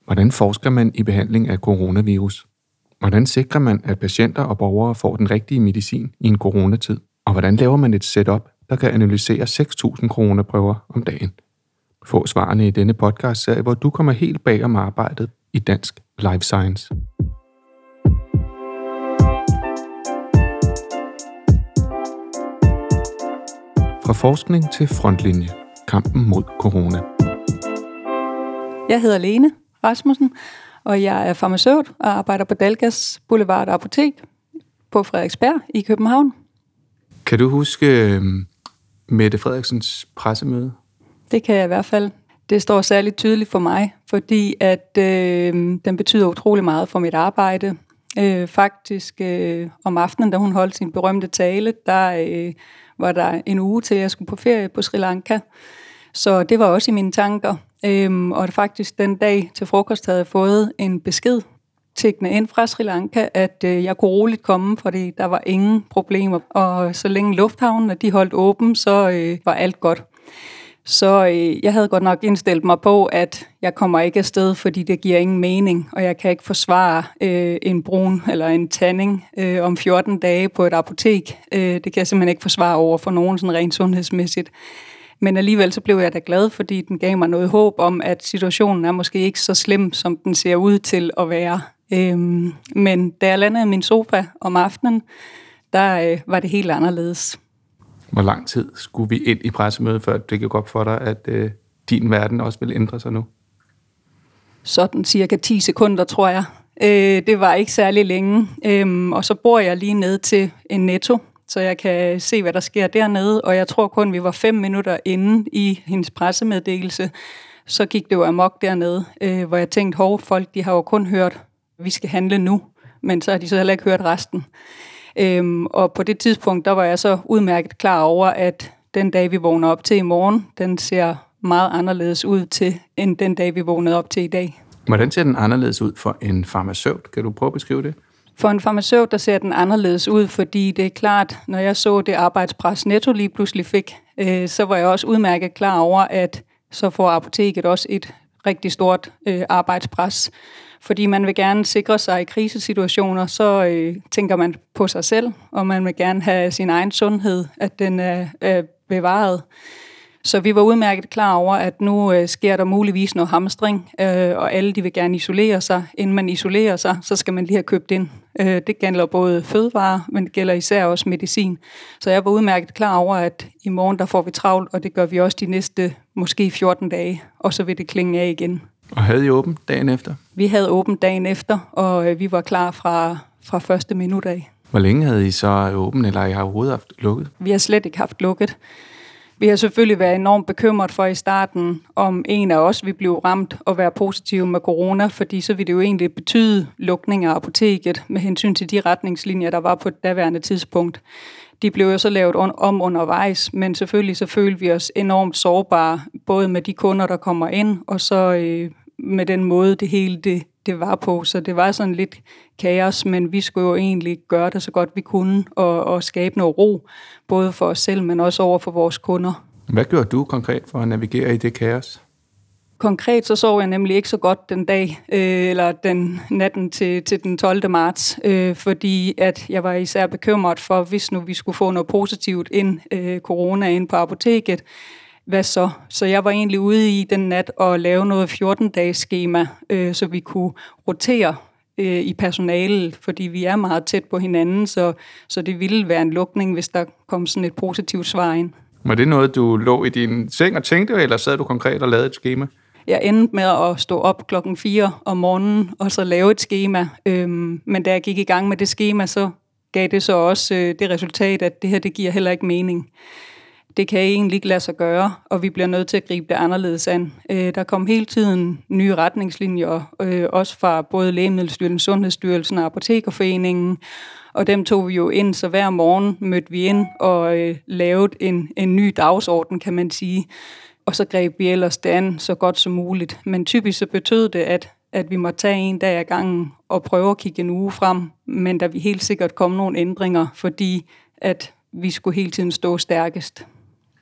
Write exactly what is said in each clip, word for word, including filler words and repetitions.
Hvordan forsker man i behandling af coronavirus? Hvordan sikrer man, at patienter og borgere får den rigtige medicin i en coronatid? Og hvordan laver man et setup, der kan analysere seks tusind coronaprøver om dagen? Få svarene i denne podcast-serie, hvor du kommer helt bag om arbejdet i dansk life science. Fra forskning til frontlinje. Kampen mod corona. Jeg hedder Lene Rasmussen, og jeg er farmaceut og arbejder på Dalgas Boulevard Apotek på Frederiksberg i København. Kan du huske Mette Frederiksens pressemøde? Det kan jeg i hvert fald. Det står særligt tydeligt for mig, fordi at øh, den betyder utrolig meget for mit arbejde. Øh, faktisk øh, om aftenen, da hun holdt sin berømte tale, der øh, var der en uge til, at jeg skulle på ferie på Sri Lanka. Så det var også i mine tanker. Øhm, og faktisk den dag til frokost havde jeg fået en besked tikkende ind fra Sri Lanka, at øh, jeg kunne roligt komme, fordi der var ingen problemer. Og så længe lufthavnen de holdt åben, så øh, var alt godt. Så øh, jeg havde godt nok indstillet mig på, at jeg kommer ikke afsted, fordi det giver ingen mening, og jeg kan ikke forsvare øh, en brun eller en tanding øh, om fjorten dage på et apotek. Øh, det kan jeg simpelthen ikke forsvare over for nogen sådan rent sundhedsmæssigt. Men alligevel så blev jeg da glad, fordi den gav mig noget håb om, at situationen er måske ikke så slem, som den ser ud til at være. Øhm, men da jeg landede i min sofa om aftenen, der øh, var det helt anderledes. Hvor lang tid skulle vi ind i pressemødet, før det gik op for dig, at øh, din verden også ville ændre sig nu? Sådan cirka ti sekunder, tror jeg. Øh, det var ikke særlig længe. Øhm, og så bor jeg lige ned til en Netto, så jeg kan se, hvad der sker dernede. Og jeg tror kun, vi var fem minutter inde i hendes pressemeddelelse. Så gik det jo amok dernede, øh, hvor jeg tænkte, hov, folk de har jo kun hørt, vi skal handle nu. Men så har de så heller ikke hørt resten. Øhm, og på det tidspunkt, der var jeg så udmærket klar over, at den dag, vi vågner op til i morgen, den ser meget anderledes ud til, end den dag, vi vågnede op til i dag. Hvordan ser den anderledes ud for en farmaceut? Kan du prøve at beskrive det? For en farmaceut, der ser den anderledes ud, fordi det er klart, når jeg så det arbejdspres Netto lige pludselig fik, øh, så var jeg også udmærket klar over, at så får apoteket også et rigtig stort øh, arbejdspres. Fordi man vil gerne sikre sig i krisesituationer, så øh, tænker man på sig selv, og man vil gerne have sin egen sundhed, at den er, er bevaret. Så vi var udmærket klar over, at nu øh, sker der muligvis noget hamstring, øh, og alle de vil gerne isolere sig. Inden man isolerer sig, så skal man lige have købt ind. Øh, det gælder både fødevarer, men det gælder især også medicin. Så jeg var udmærket klar over, at i morgen der får vi travlt, og det gør vi også de næste måske fjorten dage, og så vil det klinge af igen. Og havde I åbent dagen efter? Vi havde åbent dagen efter, og øh, vi var klar fra, fra første minut af. Hvor længe havde I så åbent, eller I har overhovedet haft lukket? Vi har slet ikke haft lukket. Vi har selvfølgelig været enormt bekymret for i starten, om en af os vil blive ramt og være positiv med corona, fordi så vil det jo egentlig betyde lukning af apoteket med hensyn til de retningslinjer, der var på et daværende tidspunkt. De blev jo så lavet om undervejs, men selvfølgelig så følte vi os enormt sårbare, både med de kunder, der kommer ind, og så øh, med den måde, det hele det, det var på. Så det var sådan lidt kaos, men vi skulle jo egentlig gøre det så godt vi kunne, og, og skabe noget ro, både for os selv, men også over for vores kunder. Hvad gjorde du konkret for at navigere i det kaos? Konkret så sov jeg nemlig ikke så godt den dag, øh, eller den natten til, til den tolvte marts, øh, fordi at jeg var især bekymret for, hvis nu vi skulle få noget positivt ind, øh, corona ind på apoteket, hvad så? Så jeg var egentlig ude i den nat og lave noget fjorten-dages skema, øh, så vi kunne rotere øh, i personalet, fordi vi er meget tæt på hinanden, så, så det ville være en lukning, hvis der kom sådan et positivt svar ind. Var det noget, du lå i din seng og tænkte, eller sad du konkret og lavede et skema? Jeg endte med at stå op klokken fire om morgenen og så lave et skema. Øhm, men da jeg gik i gang med det skema, så gav det så også øh, det resultat, at det her det giver heller ikke mening. Det kan egentlig ikke lade sig gøre, og vi bliver nødt til at gribe det anderledes an. Øh, der kom hele tiden nye retningslinjer, øh, også fra både Lægemiddelstyrelsen, Sundhedsstyrelsen og Apotekerforeningen, og dem tog vi jo ind, så hver morgen mødte vi ind og øh, lavede en, en ny dagsorden, kan man sige. Og så greb vi ellers det an så godt som muligt. Men typisk så betød det, at, at vi måtte tage en dag ad gangen og prøve at kigge en uge frem, men der vi helt sikkert kom nogle ændringer, fordi at vi skulle hele tiden stå stærkest.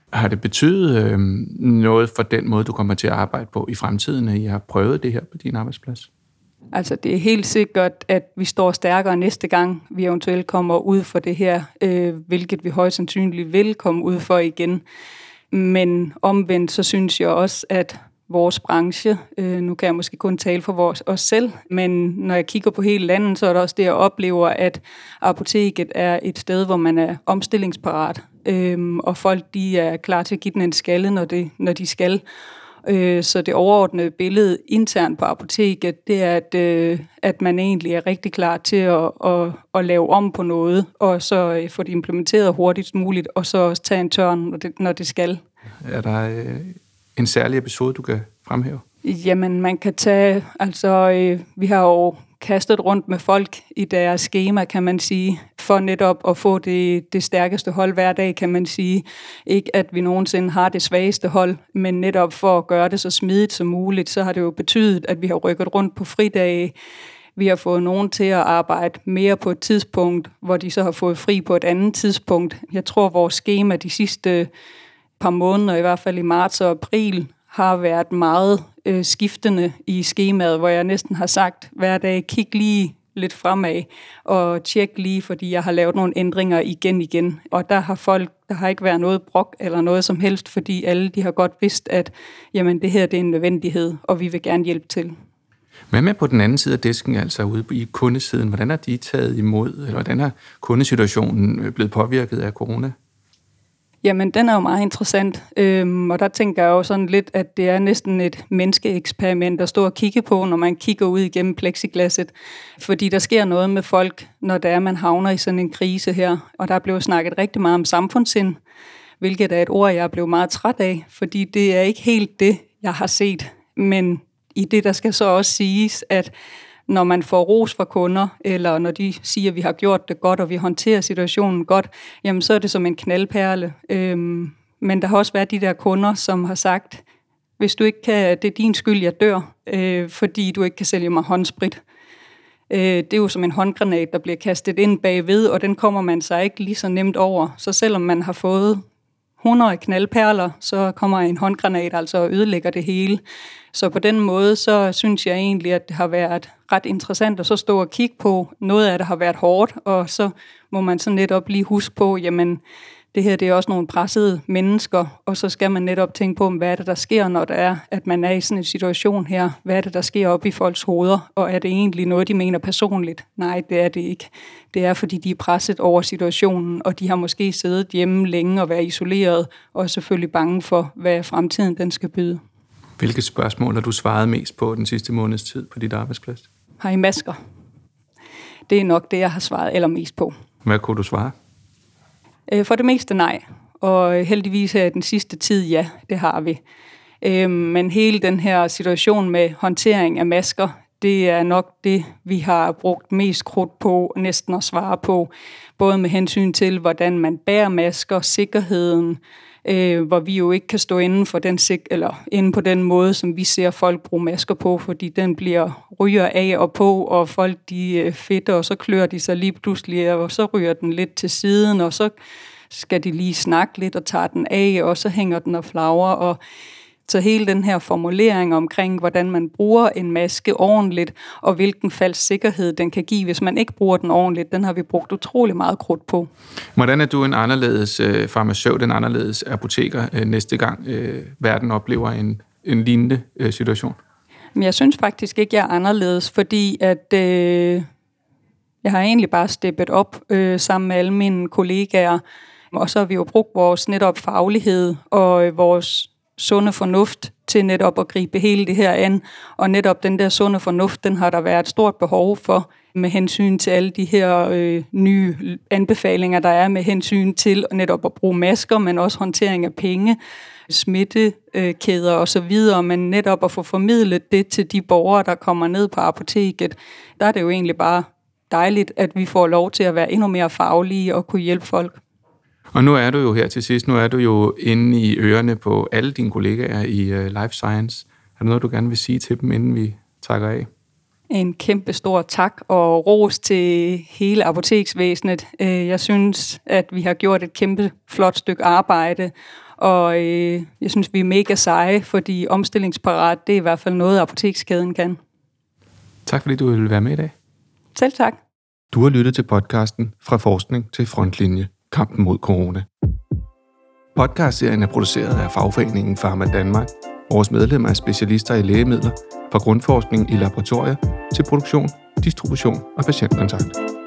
Har det betydet øh, noget for den måde, du kommer til at arbejde på i fremtiden, at I har prøvet det her på din arbejdsplads? Altså, det er helt sikkert, at vi står stærkere næste gang, vi eventuelt kommer ud for det her, øh, hvilket vi højst sandsynligt vil komme ud for igen. Men omvendt, så synes jeg også, at vores branche, øh, nu kan jeg måske kun tale for vores, os selv, men når jeg kigger på hele landet, så er det også det, jeg oplever, at apoteket er et sted, hvor man er omstillingsparat, øh, og folk de er klar til at give den en skalle, når, det, når de skal. Øh, så det overordnede billede internt på apoteket, det er, at, øh, at man egentlig er rigtig klar til at, at, at lave om på noget, og så få det implementeret hurtigst muligt, og så også tage en tørn, når det, når det skal. Er der øh, en særlig episode, du kan fremhæve? Jamen, man kan tage, altså, øh, vi har jo kastet rundt med folk i deres schema, kan man sige, for netop at få det, det stærkeste hold hver dag, kan man sige. Ikke at vi nogensinde har det svageste hold, men netop for at gøre det så smidigt som muligt, så har det jo betydet, at vi har rykket rundt på fridage. Vi har fået nogen til at arbejde mere på et tidspunkt, hvor de så har fået fri på et andet tidspunkt. Jeg tror, vores schema de sidste par måneder, i hvert fald i marts og april, har været meget øh, skiftende i skemaet, hvor jeg næsten har sagt hver dag, kig lige lidt fremad og tjek lige, fordi jeg har lavet nogle ændringer igen igen. Og der har folk, der har ikke været noget brok eller noget som helst, fordi alle de har godt vidst, at jamen, det her det er en nødvendighed, og vi vil gerne hjælpe til. Hvad med på den anden side af disken, altså ude i kundesiden? Hvordan har de taget imod, eller hvordan har kundesituationen blevet påvirket af corona? Jamen, den er jo meget interessant, øhm, og der tænker jeg jo sådan lidt, at det er næsten et menneskeeksperiment at stå og kigge på, når man kigger ud igennem plexiglasset, fordi der sker noget med folk, når der er, man havner i sådan en krise her, og der er blevet snakket rigtig meget om samfundssind, hvilket er et ord, jeg er blevet meget træt af, fordi det er ikke helt det, jeg har set, men i det, der skal så også siges, at når man får ros fra kunder, eller når de siger, at vi har gjort det godt, og vi håndterer situationen godt, jamen så er det som en knaldperle. Øhm, men der har også været de der kunder, som har sagt, hvis du ikke kan, det er din skyld, jeg dør, øh, fordi du ikke kan sælge mig håndsprit. Øh, det er jo som en håndgranat, der bliver kastet ind bagved, og den kommer man sig ikke lige så nemt over. Så selvom man har fået hundrede knaldperler, så kommer en håndgranat altså og ødelægger det hele. Så på den måde, så synes jeg egentlig, at det har været ret interessant at så stå og kigge på. Noget af det har været hårdt, og så må man så netop lige huske på, jamen det her det er også nogle pressede mennesker, og så skal man netop tænke på, hvad er det, der sker, når det er, at man er i sådan en situation her. Hvad er det, der sker op i folks hoveder, og er det egentlig noget, de mener personligt? Nej, det er det ikke. Det er, fordi de er presset over situationen, og de har måske siddet hjemme længe og været isoleret, og er selvfølgelig bange for, hvad fremtiden den skal byde. Hvilke spørgsmål har du svaret mest på den sidste måneds tid på dit arbejdsplads? Har I masker? Det er nok det, jeg har svaret allermest på. Hvad kunne du svare? For det meste nej, og heldigvis her i den sidste tid, ja, det har vi. Men hele den her situation med håndtering af masker, det er nok det, vi har brugt mest krudt på, næsten at svare på, både med hensyn til, hvordan man bærer masker, sikkerheden, hvor vi jo ikke kan stå inden for den sik- eller inden på den måde, som vi ser folk bruge masker på, fordi den bliver ryger af og på, og folk de fedter, og så klør de sig lige pludselig, og så ryger den lidt til siden, og så skal de lige snakke lidt og tager den af, og så hænger den og flagrer, og så hele den her formulering omkring, hvordan man bruger en maske ordentligt, og hvilken falsk sikkerhed den kan give, hvis man ikke bruger den ordentligt, den har vi brugt utrolig meget krudt på. Hvordan er du en anderledes øh, farmaceut, en anderledes apoteker øh, næste gang øh, verden oplever en, en lignende øh, situation? Men jeg synes faktisk ikke, jeg er anderledes, fordi at øh, jeg har egentlig bare steppet op øh, sammen med alle mine kollegaer, og så har vi jo brugt vores netop faglighed og øh, vores sunde fornuft til netop at gribe hele det her an, og netop den der sunde fornuft, den har der været et stort behov for med hensyn til alle de her øh, nye anbefalinger, der er med hensyn til netop at bruge masker, men også håndtering af penge, smittekæder og så videre, men netop at få formidlet det til de borgere, der kommer ned på apoteket, der er det jo egentlig bare dejligt, at vi får lov til at være endnu mere faglige og kunne hjælpe folk. Og nu er du jo her til sidst, nu er du jo inde i ørerne på alle dine kollegaer i uh, Life Science. Er der noget, du gerne vil sige til dem, inden vi trækker af? En kæmpe stor tak og ros til hele apoteksvæsenet. Jeg synes, at vi har gjort et kæmpe flot stykke arbejde, Og øh, jeg synes, vi er mega seje, fordi omstillingsparat, det er i hvert fald noget, apotekskæden kan. Tak fordi du ville være med i dag. Selv tak. Du har lyttet til podcasten Fra forskning til frontlinje, kampen mod corona. Podcastserien er produceret af fagforeningen Pharma Danmark. Vores medlemmer er specialister i lægemidler, fra grundforskning i laboratorier til produktion, distribution og patientkontakt.